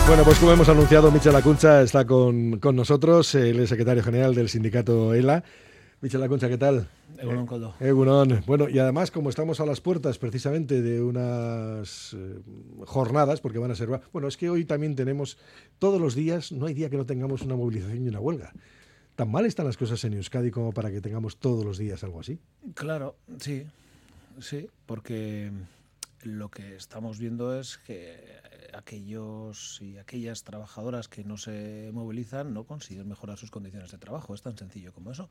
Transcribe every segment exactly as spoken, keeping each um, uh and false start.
Bueno, pues como hemos anunciado, Michel Lacuncha está con, con nosotros, él es secretario general del sindicato ELA. Michel Lacuncha, ¿qué tal? Egunon, Koldo. Eh, Egunon. Bueno, y además, como estamos a las puertas precisamente de unas eh, jornadas, porque van a ser... Bueno, es que hoy también tenemos, todos los días, no hay día que no tengamos una movilización y una huelga. ¿Tan mal están las cosas en Euskadi como para que tengamos todos los días algo así? Claro, sí, sí, porque lo que estamos viendo es que aquellos y aquellas trabajadoras que no se movilizan no consiguen mejorar sus condiciones de trabajo. Es tan sencillo como eso.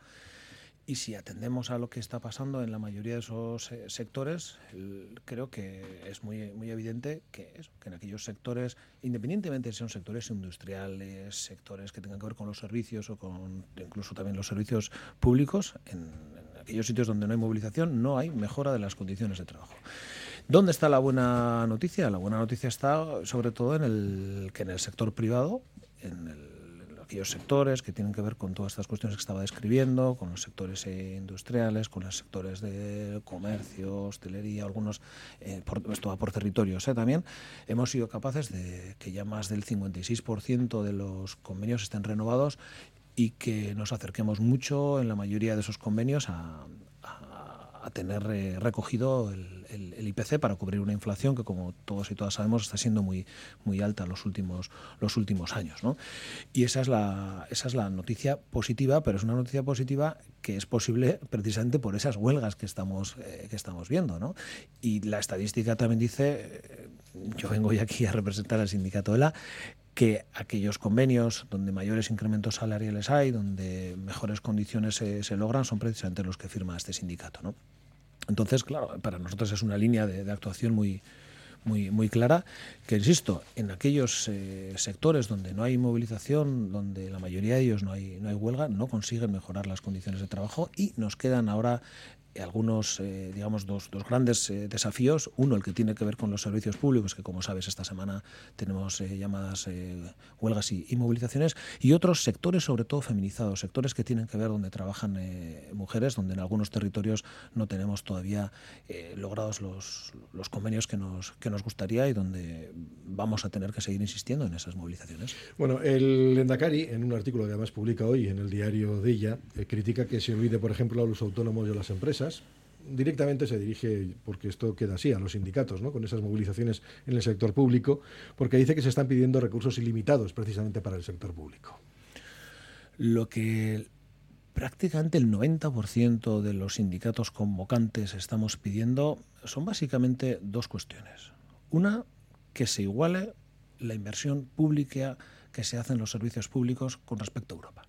Y si atendemos a lo que está pasando en la mayoría de esos eh, sectores, el, creo que es muy, muy evidente que, eso, que en aquellos sectores, independientemente de si son sectores industriales, sectores que tengan que ver con los servicios o con incluso también los servicios públicos, en, en aquellos sitios donde no hay movilización, no hay mejora de las condiciones de trabajo. ¿Dónde está la buena noticia? La buena noticia está sobre todo en el que en el sector privado, en el aquellos sectores que tienen que ver con todas estas cuestiones que estaba describiendo, con los sectores eh, industriales, con los sectores de comercio, hostelería, algunos, eh, por, esto va por territorios eh, también, hemos sido capaces de que ya más del cincuenta y seis por ciento de los convenios estén renovados y que nos acerquemos mucho en la mayoría de esos convenios a, a, a tener eh, recogido el, el, el I P C para cubrir una inflación que, como todos y todas sabemos, está siendo muy, muy alta los últimos, los últimos años, ¿no? Y esa es, la, esa es la noticia positiva, pero es una noticia positiva que es posible precisamente por esas huelgas que estamos, eh, que estamos viendo, ¿no? Y la estadística también dice, eh, yo vengo hoy aquí a representar al sindicato ELA, que aquellos convenios donde mayores incrementos salariales hay, donde mejores condiciones se, se logran, son precisamente los que firma este sindicato, ¿no? Entonces, claro, para nosotros es una línea de, de actuación muy, muy, muy clara, que, insisto, en aquellos eh, sectores donde no hay movilización, donde la mayoría de ellos no hay, no hay huelga, no consiguen mejorar las condiciones de trabajo y nos quedan ahora algunos, eh, digamos, dos, dos grandes eh, desafíos. Uno, el que tiene que ver con los servicios públicos, que como sabes esta semana tenemos eh, llamadas eh, huelgas y, y movilizaciones, y otros sectores, sobre todo feminizados, sectores que tienen que ver donde trabajan eh, mujeres, donde en algunos territorios no tenemos todavía eh, logrados los, los convenios que nos, que nos gustaría y donde vamos a tener que seguir insistiendo en esas movilizaciones. Bueno, el Lehendakari, en un artículo que además publica hoy en el diario de ella, eh, critica que se olvide, por ejemplo, a los autónomos y a las empresas. Directamente se dirige, porque esto queda así, a los sindicatos, ¿no?, con esas movilizaciones en el sector público, porque dice que se están pidiendo recursos ilimitados precisamente para el sector público. Lo que prácticamente el noventa por ciento de los sindicatos convocantes estamos pidiendo son básicamente dos cuestiones. Una, que se iguale la inversión pública que se hace en los servicios públicos con respecto a Europa.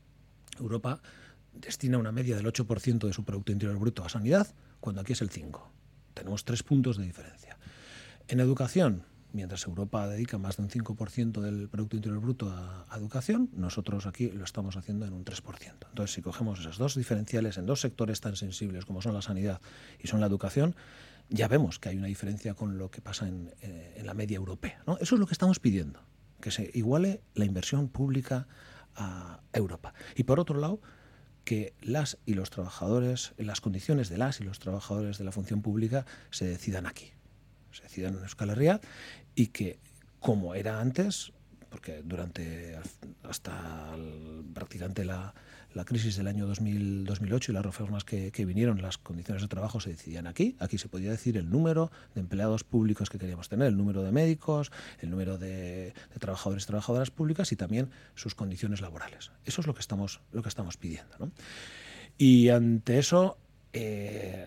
Europa destina una media del ocho por ciento de su Producto Interior Bruto a sanidad, cuando aquí es el cinco por ciento. Tenemos tres puntos de diferencia. En educación, mientras Europa dedica más de un cinco por ciento del Producto Interior Bruto a, a educación, nosotros aquí lo estamos haciendo en un tres por ciento. Entonces, si cogemos esas dos diferenciales en dos sectores tan sensibles como son la sanidad y son la educación, ya vemos que hay una diferencia con lo que pasa en, eh, en la media europea, ¿no? Eso es lo que estamos pidiendo, que se iguale la inversión pública a Europa. Y por otro lado, que las y los trabajadores, las condiciones de las y los trabajadores de la función pública se decidan aquí, se decidan en Euskal Herria, y que, como era antes, porque durante hasta el, prácticamente la, la crisis del año dos mil, dos mil ocho y las reformas que, que vinieron, las condiciones de trabajo se decidían aquí. Aquí se podía decir el número de empleados públicos que queríamos tener, el número de médicos, el número de, de trabajadores y trabajadoras públicas y también sus condiciones laborales. Eso es lo que estamos, lo que estamos pidiendo, ¿no? Y ante eso, eh,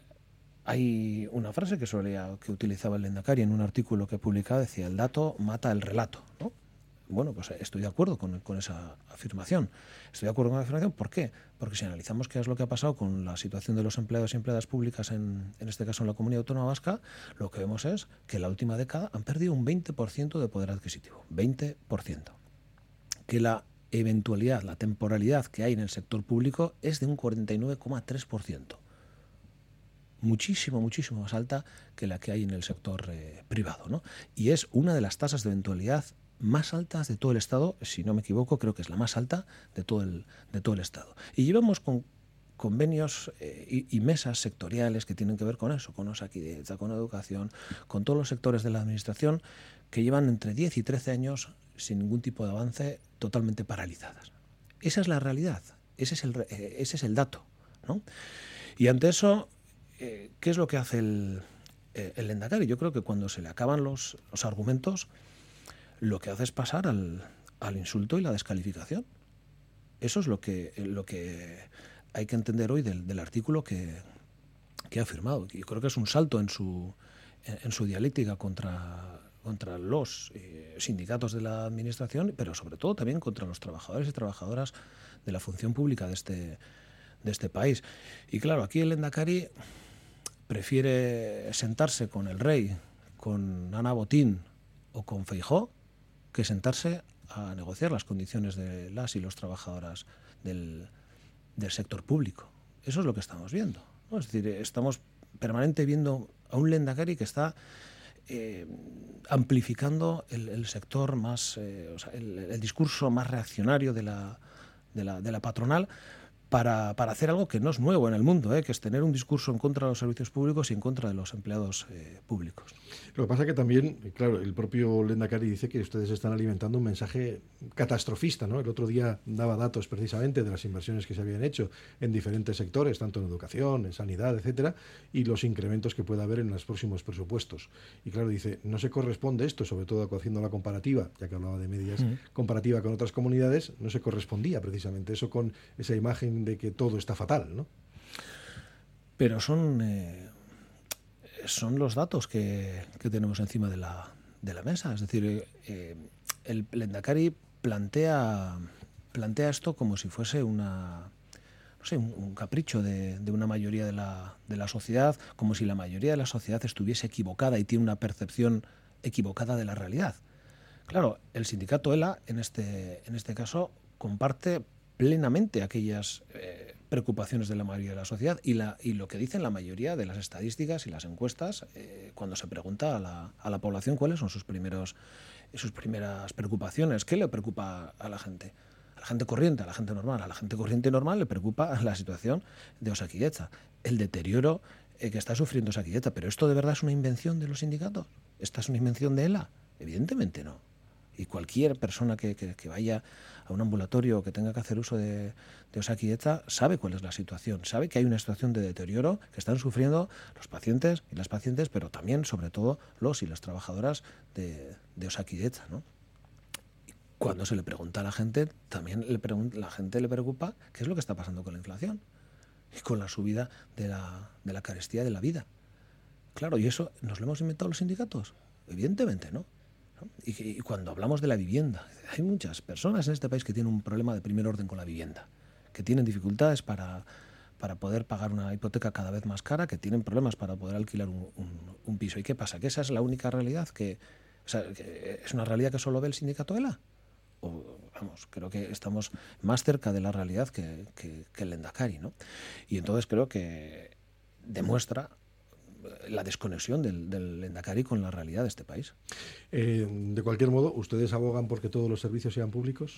hay una frase que solía, que utilizaba el Lehendakari en un artículo que publicaba, decía: el dato mata el relato, ¿no? Bueno, pues estoy de acuerdo con, con esa afirmación. Estoy de acuerdo con la afirmación. ¿Por qué? Porque si analizamos qué es lo que ha pasado con la situación de los empleados y empleadas públicas, en, en este caso en la Comunidad Autónoma Vasca, lo que vemos es que en la última década han perdido un veinte por ciento de poder adquisitivo. veinte por ciento. Que la eventualidad, la temporalidad que hay en el sector público es de un cuarenta y nueve coma tres por ciento. Muchísimo, muchísimo más alta que la que hay en el sector eh, privado, ¿no? Y es una de las tasas de eventualidad más altas de todo el Estado, si no me equivoco, creo que es la más alta de todo el, de todo el Estado. Y llevamos con, convenios eh, y, y mesas sectoriales que tienen que ver con eso, con Osakidetza, con educación, con todos los sectores de la administración que llevan entre diez y trece años sin ningún tipo de avance, totalmente paralizadas. Esa es la realidad, ese es el, eh, ese es el dato, ¿no? Y ante eso, eh, ¿qué es lo que hace el, eh, el Lehendakari? Yo creo que cuando se le acaban los, los argumentos, lo que hace es pasar al, al insulto y la descalificación. Eso es lo que, lo que hay que entender hoy del, del artículo que, que ha firmado. Yo creo que es un salto en su, en, en su dialéctica contra, contra los eh, sindicatos de la administración, pero sobre todo también contra los trabajadores y trabajadoras de la función pública de este, de este país. Y claro, aquí el Lehendakari prefiere sentarse con el rey, con Ana Botín o con Feijóo, que sentarse a negociar las condiciones de las y los trabajadoras del, del sector público. Eso es lo que estamos viendo, ¿no? Es decir, estamos permanentemente viendo a un Lehendakari que está eh, amplificando el, el sector más, eh, o sea, el, el discurso más reaccionario de la, de la, de la patronal, Para, para hacer algo que no es nuevo en el mundo, ¿eh? Que es tener un discurso en contra de los servicios públicos y en contra de los empleados eh, públicos. Lo que pasa que también, claro, el propio Lehendakari dice que ustedes están alimentando un mensaje catastrofista, ¿no? El otro día daba datos precisamente de las inversiones que se habían hecho en diferentes sectores, tanto en educación, en sanidad, etcétera, y los incrementos que pueda haber en los próximos presupuestos. Y claro, dice, no se corresponde esto, sobre todo haciendo la comparativa, ya que hablaba de medias, mm. comparativa con otras comunidades, no se correspondía precisamente eso con esa imagen de que todo está fatal, ¿no? Pero son eh, son los datos que, que tenemos encima de la, de la mesa. Es decir, eh, el Lehendakari plantea, plantea esto como si fuese una, no sé, un, un capricho de, de una mayoría de la, de la sociedad, como si la mayoría de la sociedad estuviese equivocada y tiene una percepción equivocada de la realidad. Claro, el sindicato ELA, en este, en este caso, comparte plenamente aquellas eh, preocupaciones de la mayoría de la sociedad y, la, y lo que dicen la mayoría de las estadísticas y las encuestas eh, cuando se pregunta a la, a la población cuáles son sus, primeros, sus primeras preocupaciones, qué le preocupa a la gente. A la gente corriente, a la gente normal. A la gente corriente y normal le preocupa la situación de Osakidetza, el deterioro eh, que está sufriendo Osakidetza. ¿Pero esto de verdad es una invención de los sindicatos? ¿Esta es una invención de ELA? Evidentemente no. Y cualquier persona que, que, que vaya a un ambulatorio o que tenga que hacer uso de, de Osakidetza sabe cuál es la situación, sabe que hay una situación de deterioro que están sufriendo los pacientes y las pacientes, pero también, sobre todo, los y las trabajadoras de, de Osakidetza, ¿no? Cuando se le pregunta a la gente, también le pregunta, la gente le preocupa qué es lo que está pasando con la inflación y con la subida de la, de la carestía de la vida. Claro, ¿y eso nos lo hemos inventado los sindicatos? Evidentemente no. Y, y cuando hablamos de la vivienda, hay muchas personas en este país que tienen un problema de primer orden con la vivienda, que tienen dificultades para, para poder pagar una hipoteca cada vez más cara, que tienen problemas para poder alquilar un, un, un piso. ¿Y qué pasa? ¿Que esa es la única realidad? ¿Que, o sea, que es una realidad que solo ve el sindicato ELA? O, vamos, creo que estamos más cerca de la realidad que, que, que el Lehendakari, ¿no? Y entonces creo que demuestra la desconexión del, del Lehendakari con la realidad de este país. Eh, de cualquier modo, ¿ustedes abogan porque todos los servicios sean públicos?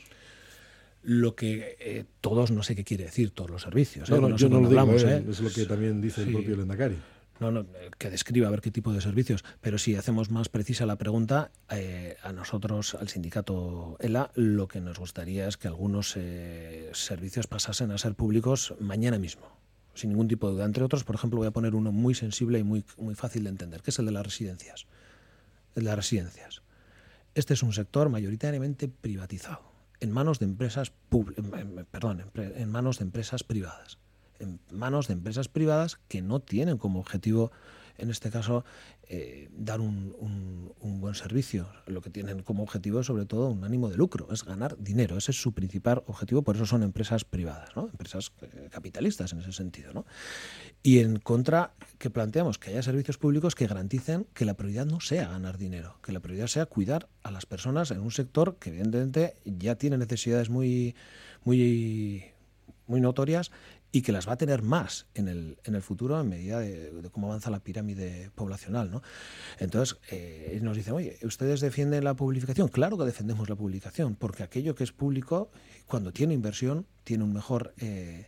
Lo que eh, todos, no sé qué quiere decir todos los servicios. No, ¿eh? no, no yo no lo hablamos, digo, eh, ¿eh? es lo que también dice sí. el propio Lehendakari. No, no, que describa a ver qué tipo de servicios. Pero si hacemos más precisa la pregunta, eh, a nosotros, al sindicato ELA, lo que nos gustaría es que algunos eh, servicios pasasen a ser públicos mañana mismo, sin ningún tipo de duda. Entre otros, por ejemplo, voy a poner uno muy sensible y muy, muy fácil de entender, que es el de las residencias. El de las residencias. Este es un sector mayoritariamente privatizado, en manos de empresas pub- perdón, en manos de empresas privadas. En manos de empresas privadas que no tienen como objetivo, en este caso, eh, dar un, un, un buen servicio. Lo que tienen como objetivo es, sobre todo, un ánimo de lucro, es ganar dinero. Ese es su principal objetivo, por eso son empresas privadas, ¿no? Empresas eh, capitalistas en ese sentido, ¿no? Y en contra, que planteamos que haya servicios públicos que garanticen que la prioridad no sea ganar dinero, que la prioridad sea cuidar a las personas en un sector que evidentemente ya tiene necesidades muy, muy, muy notorias y que las va a tener más en el, en el futuro en medida de, de cómo avanza la pirámide poblacional, ¿no? Entonces, eh, nos dicen, oye, ¿ustedes defienden la publicación? Claro que defendemos la publicación, porque aquello que es público, cuando tiene inversión, tiene un mejor, eh,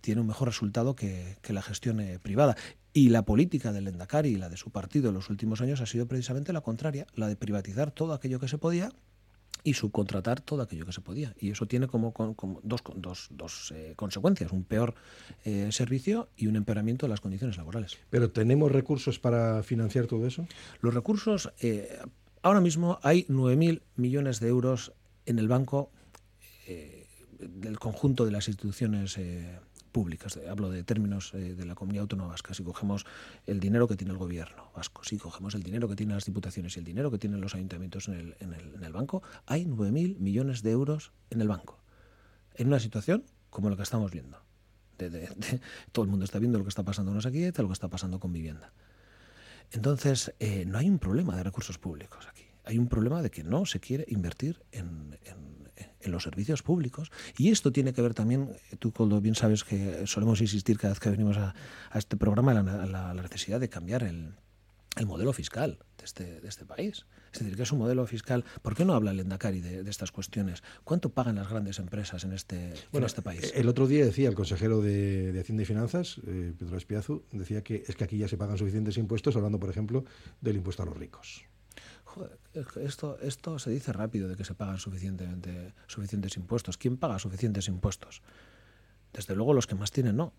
tiene un mejor resultado que, que la gestión eh, privada. Y la política del Lehendakari y la de su partido en los últimos años ha sido precisamente la contraria, la de privatizar todo aquello que se podía y subcontratar todo aquello que se podía. Y eso tiene como, como dos, dos, dos eh, consecuencias, un peor eh, servicio y un empeoramiento de las condiciones laborales. ¿Pero tenemos recursos para financiar todo eso? Los recursos, eh, ahora mismo hay nueve mil millones de euros en el banco eh, del conjunto de las instituciones eh, públicas. Hablo de términos eh, de la Comunidad Autónoma Vasca. Si cogemos el dinero que tiene el gobierno vasco, si cogemos el dinero que tienen las diputaciones y el dinero que tienen los ayuntamientos en el, en el, en el banco, hay nueve mil millones de euros en el banco. En una situación como la que estamos viendo. De, de, de, todo el mundo está viendo lo que está pasando en Osakidecha, lo que está pasando con vivienda. Entonces, eh, no hay un problema de recursos públicos aquí. Hay un problema de que no se quiere invertir en, en en los servicios públicos. Y esto tiene que ver también, tú Koldo bien sabes que solemos insistir cada vez que venimos a, a este programa, la, la, la necesidad de cambiar el, el modelo fiscal de este, de este país. Es decir, que es un modelo fiscal. ¿Por qué no habla el Lehendakari de, de estas cuestiones? ¿Cuánto pagan las grandes empresas en este, bueno, en este país? El otro día decía el consejero de, de Hacienda y Finanzas, eh, Pedro Espiazu, decía que es que aquí ya se pagan suficientes impuestos, hablando, por ejemplo, del impuesto a los ricos. Joder, esto, esto se dice rápido de que se pagan suficientemente, suficientes impuestos. ¿Quién paga suficientes impuestos? Desde luego los que más tienen no.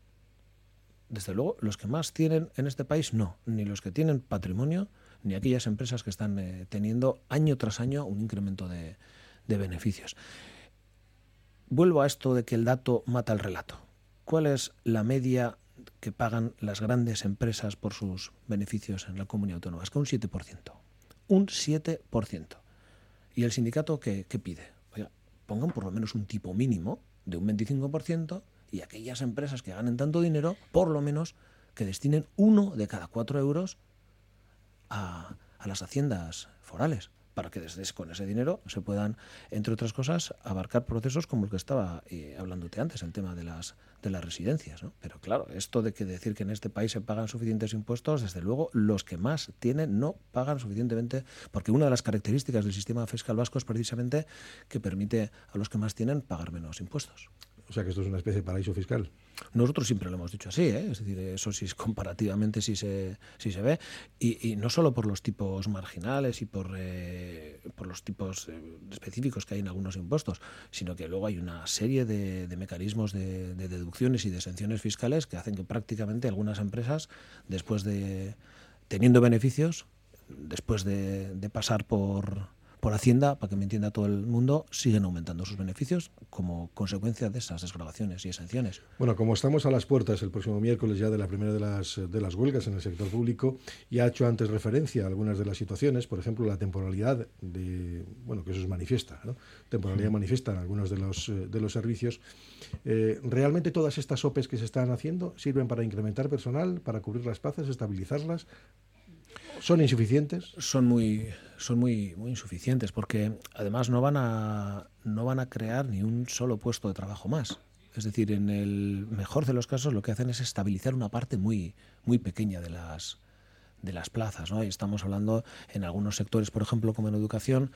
Desde luego los que más tienen en este país no. Ni los que tienen patrimonio, ni aquellas empresas que están eh, teniendo año tras año un incremento de, de beneficios. Vuelvo a esto de que el dato mata el relato. ¿Cuál es la media que pagan las grandes empresas por sus beneficios en la Comunidad Autónoma? Es que un siete por ciento. Un siete por ciento. ¿Y el sindicato qué, qué pide? Oiga, pongan por lo menos un tipo mínimo de un veinticinco por ciento y aquellas empresas que ganen tanto dinero, por lo menos que destinen uno de cada cuatro euros a, a las haciendas forales, para que desde con ese dinero se puedan, entre otras cosas, abarcar procesos como el que estaba eh, hablándote antes, el tema de las de las residencias, ¿no? Pero claro, esto de que decir que en este país se pagan suficientes impuestos, desde luego los que más tienen no pagan suficientemente, porque una de las características del sistema fiscal vasco es precisamente que permite a los que más tienen pagar menos impuestos. O sea que esto es una especie de paraíso fiscal. Nosotros siempre lo hemos dicho así, ¿eh? Es decir, eso sí, comparativamente sí se, sí se ve, y, y no solo por los tipos marginales y por, eh, por los tipos eh, específicos que hay en algunos impuestos, sino que luego hay una serie de, de mecanismos de, de deducciones y de exenciones fiscales que hacen que prácticamente algunas empresas, después de teniendo beneficios, después de, de pasar por... por Hacienda, para que me entienda todo el mundo, siguen aumentando sus beneficios como consecuencia de esas desgravaciones y exenciones. Bueno, como estamos a las puertas el próximo miércoles ya de la primera de las, de las huelgas en el sector público, ya ha hecho antes referencia a algunas de las situaciones, por ejemplo, la temporalidad, de, bueno, que eso es manifiesta, ¿no? Temporalidad sí. manifiesta en algunos de los, de los servicios. Eh, ¿Realmente todas estas O P Es que se están haciendo sirven para incrementar personal, para cubrir las plazas, estabilizarlas? ¿Son insuficientes? Son muy, son muy, muy insuficientes porque además no van a, no van a crear ni un solo puesto de trabajo más. Es decir, en el mejor de los casos lo que hacen es estabilizar una parte muy, muy pequeña de las, de las plazas, ¿no? Y estamos hablando en algunos sectores, por ejemplo, como en educación,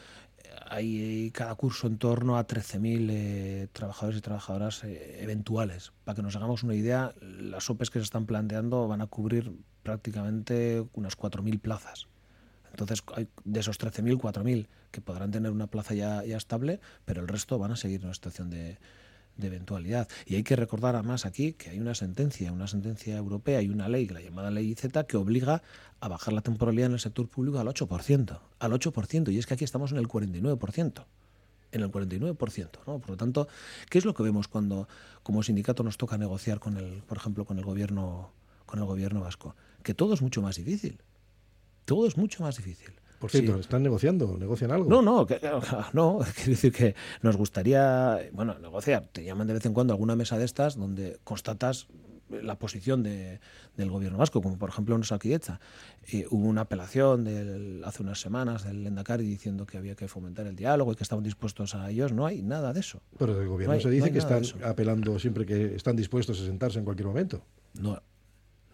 hay cada curso en torno a trece mil eh, trabajadores y trabajadoras eh, eventuales. Para que nos hagamos una idea, las O P Es que se están planteando van a cubrir prácticamente unas cuatro mil plazas. Entonces, hay de esos trece mil, cuatro mil que podrán tener una plaza ya, ya estable, pero el resto van a seguir en una situación de, de eventualidad. Y hay que recordar además aquí que hay una sentencia, una sentencia europea y una ley, la llamada ley I Z, que obliga a bajar la temporalidad en el sector público al ocho por ciento. Al ocho por ciento, y es que aquí estamos en el cuarenta y nueve por ciento. En el cuarenta y nueve por ciento, ¿no? Por lo tanto, ¿qué es lo que vemos cuando como sindicato nos toca negociar con el, por ejemplo, con el gobierno, con el gobierno vasco? Que todo es mucho más difícil. Todo es mucho más difícil. Por cierto, sí. ¿Están negociando? ¿Negocian algo? No, no, que, no, quiero decir que nos gustaría, bueno, negociar. Te llaman de vez en cuando a alguna mesa de estas donde constatas la posición de, del gobierno vasco, como por ejemplo en Osakidecha. Eh, hubo una apelación del, hace unas semanas del Lehendakari diciendo que había que fomentar el diálogo y que estaban dispuestos a ellos. No hay nada de eso. Pero del gobierno no hay, se dice no que están apelando siempre que están dispuestos a sentarse en cualquier momento. No.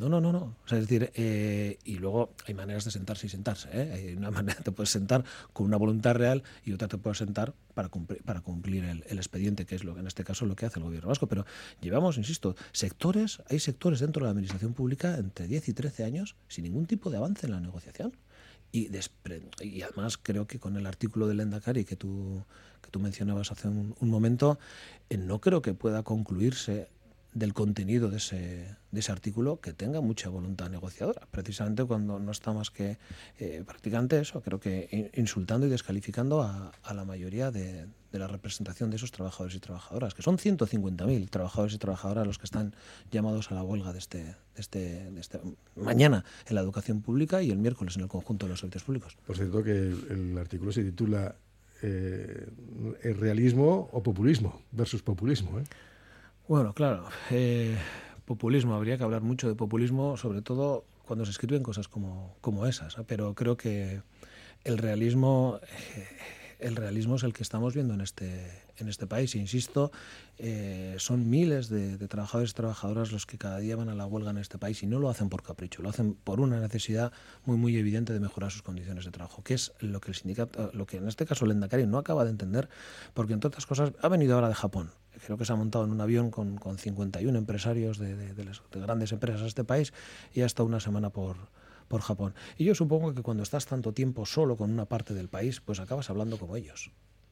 No, no, no, no. O sea, es decir, eh, y luego hay maneras de sentarse y sentarse. ¿eh? Hay una manera, te puedes sentar con una voluntad real y otra te puedes sentar para cumplir, para cumplir el, el expediente, que es lo que en este caso lo que hace el gobierno vasco. Pero llevamos, insisto, sectores, hay sectores dentro de la administración pública entre diez y trece años sin ningún tipo de avance en la negociación. Y, despre, y además creo que con el artículo del Lehendakari que tú, que tú mencionabas hace un, un momento, eh, no creo que pueda concluirse del contenido de ese, de ese artículo que tenga mucha voluntad negociadora, precisamente cuando no está más que eh, prácticamente eso, creo que insultando y descalificando a, a la mayoría de, de la representación de esos trabajadores y trabajadoras, que son ciento cincuenta mil trabajadores y trabajadoras los que están llamados a la huelga de este, de este, de este mañana en la educación pública y el miércoles en el conjunto de los servicios públicos. Por cierto que el, el artículo se titula eh, ¿el realismo o populismo versus populismo? ¿eh? Bueno, claro, eh, populismo, habría que hablar mucho de populismo, sobre todo cuando se escriben cosas como, como esas, ¿no? Pero creo que el realismo, eh, el realismo es el que estamos viendo en este, en este país. Insisto, eh, son miles de, de trabajadores y trabajadoras los que cada día van a la huelga en este país y no lo hacen por capricho, lo hacen por una necesidad muy muy evidente de mejorar sus condiciones de trabajo, que es lo que el sindicato, lo que en este caso el Lehendakari no acaba de entender, porque entre otras cosas ha venido ahora de Japón. Creo que se ha montado en un avión con, con cincuenta y uno empresarios de, de, de, las, de grandes empresas de este país y ha estado una semana por, por Japón. Y yo supongo que cuando estás tanto tiempo solo con una parte del país, pues acabas hablando como ellos.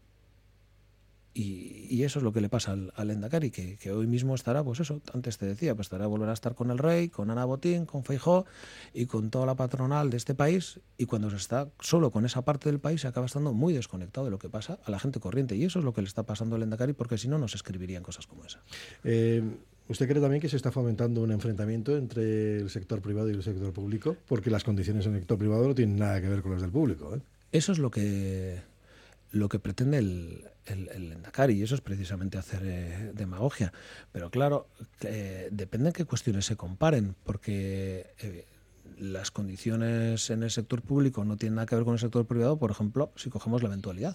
Y, y eso es lo que le pasa al, al Lehendakari, que, que hoy mismo estará, pues eso, antes te decía, pues estará volverá a estar con el rey, con Ana Botín, con Feijóo y con toda la patronal de este país, y cuando se está solo con esa parte del país se acaba estando muy desconectado de lo que pasa a la gente corriente, y eso es lo que le está pasando al Lehendakari, porque si no, no se escribirían cosas como esa. Eh, ¿Usted cree también que se está fomentando un enfrentamiento entre el sector privado y el sector público? Porque las condiciones en el sector privado no tienen nada que ver con las del público, ¿eh? Eso es lo que... lo que pretende el, el, el Lehendakari, y eso es precisamente hacer eh, demagogia. Pero claro, eh, depende en qué cuestiones se comparen, porque eh, las condiciones en el sector público no tienen nada que ver con el sector privado. Por ejemplo, si cogemos la eventualidad.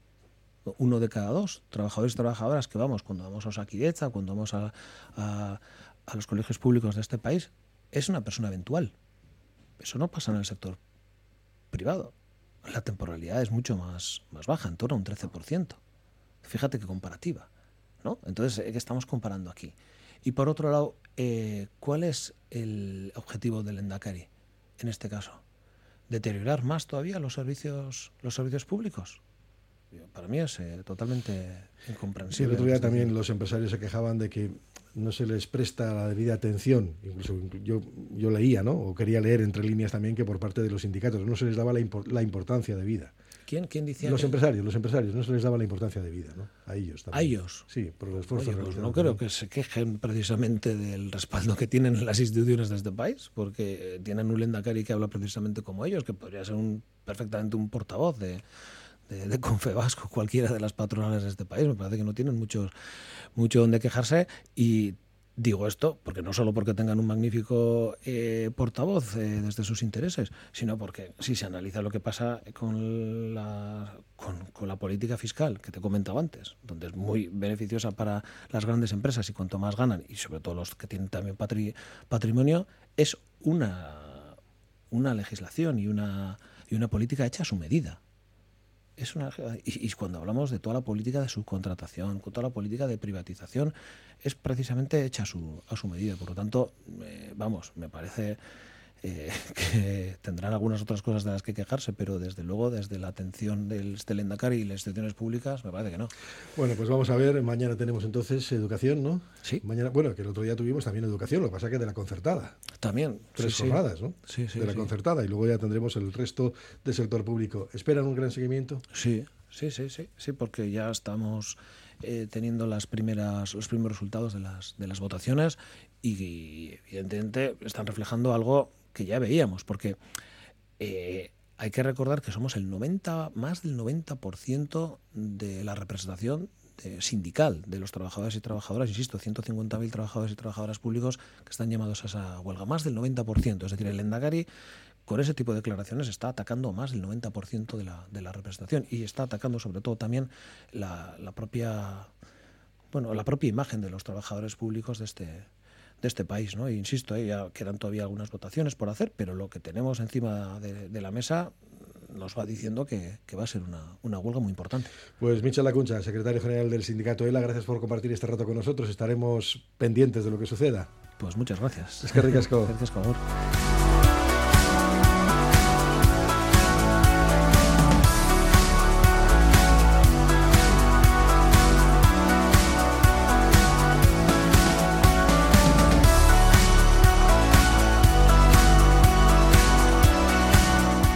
Uno de cada dos trabajadores y trabajadoras que vamos, cuando vamos a Osakidetza, cuando vamos a, a, a los colegios públicos de este país, es una persona eventual. Eso no pasa en el sector privado. La temporalidad es mucho más, más baja, en torno a un trece por ciento. Fíjate qué comparativa, ¿no? Entonces, ¿qué estamos comparando aquí? Y por otro lado, eh, ¿cuál es el objetivo del Lehendakari en este caso? ¿Deteriorar más todavía los servicios, los servicios públicos? Para mí es eh, totalmente incomprensible. El otro día también los empresarios se quejaban de que no se les presta la debida atención. Incluso yo, yo leía, ¿no? O quería leer entre líneas también que por parte de los sindicatos no se les daba la, impor la importancia de vida. ¿Quién, quién decía Los que... empresarios, los empresarios, no se les daba la importancia de vida, ¿no? A ellos también. ¿A ellos? Sí, por el esfuerzo. Oye, pues no creo que se quejen precisamente del respaldo que tienen las instituciones de este país, porque tienen un Lehendakari que habla precisamente como ellos, que podría ser un, perfectamente un portavoz de... de, de Confebasco, cualquiera de las patronales de este país. Me parece que no tienen mucho, mucho donde quejarse, y digo esto porque no solo porque tengan un magnífico eh, portavoz eh, desde sus intereses, sino porque si se analiza lo que pasa con la, con, con la política fiscal que te comentaba antes, donde es muy beneficiosa para las grandes empresas y cuanto más ganan, y sobre todo los que tienen también patri, patrimonio, es una, una legislación y una, y una política hecha a su medida. Es una, y, y cuando hablamos de toda la política de subcontratación, con toda la política de privatización, es precisamente hecha a su, a su medida. Por lo tanto, eh, vamos, me parece eh, que tendrán algunas otras cosas de las que quejarse, pero desde luego, desde la atención del, del Lehendakari y las instituciones públicas, me parece que no. Bueno, pues vamos a ver, mañana tenemos entonces educación, ¿no? Sí. Mañana, bueno, que el otro día tuvimos también educación, lo que pasa es que de la concertada. También. Tres sí, jornadas, sí. ¿no? Sí, sí, de la sí. concertada, y luego ya tendremos el resto del sector público. ¿Esperan un gran seguimiento? Sí, sí, sí, sí, sí, porque ya estamos eh, teniendo las primeras, los primeros resultados de las, de las votaciones y, y evidentemente están reflejando algo que ya veíamos, porque eh, hay que recordar que somos el noventa, más del noventa por ciento de la representación de, sindical de los trabajadores y trabajadoras, insisto, ciento cincuenta mil trabajadores y trabajadoras públicos que están llamados a esa huelga, más del noventa por ciento, es decir, el Lehendakari con ese tipo de declaraciones está atacando más del noventa por ciento de la, de la representación, y está atacando sobre todo también la, la propia bueno la propia imagen de los trabajadores públicos de este de este país, ¿no? E insisto, eh, ya quedan todavía algunas votaciones por hacer, pero lo que tenemos encima de, de la mesa nos va diciendo que, que va a ser una, una huelga muy importante. Pues Michel Lacuncha, secretario general del sindicato ELA, gracias por compartir este rato con nosotros. Estaremos pendientes de lo que suceda. Pues muchas gracias. Es que ricasco. Gracias, por favor.